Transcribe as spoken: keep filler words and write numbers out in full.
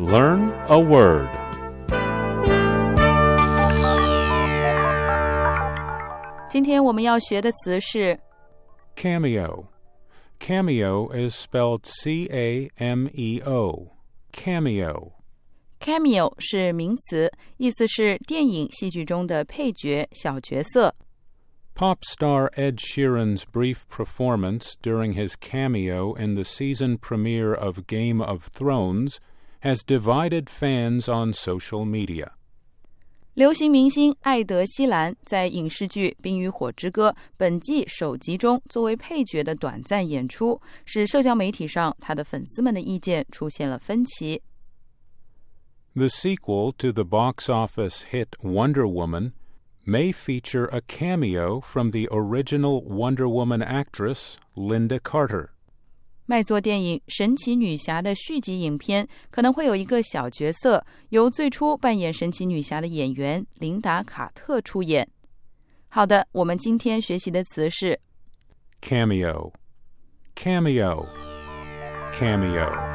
Learn a word. Cameo. 今天我们要学的词是 Cameo. Cameo is spelled C A M E O. Cameo. Cameo 是名词，意思是电影、戏剧中的配角、小角色。 Pop star Ed Sheeran's brief performance during his cameo in the season premiere of Game of Thrones has divided fans on social media. 流行明星艾德·希兰在影视剧《冰与火之歌》本季首集中作为配角的短暂演出，使社交媒体上他的粉丝们的意见出现了分歧。 The sequel to the box office hit Wonder Woman may feature a cameo from the original Wonder Woman actress Linda Carter. 卖座电影《神奇女侠》的续集影片可能会有一个小角色，由最初扮演神奇女侠的演员琳达·卡特出演。好的，我们今天学习的词是 Cameo. Cameo. Cameo.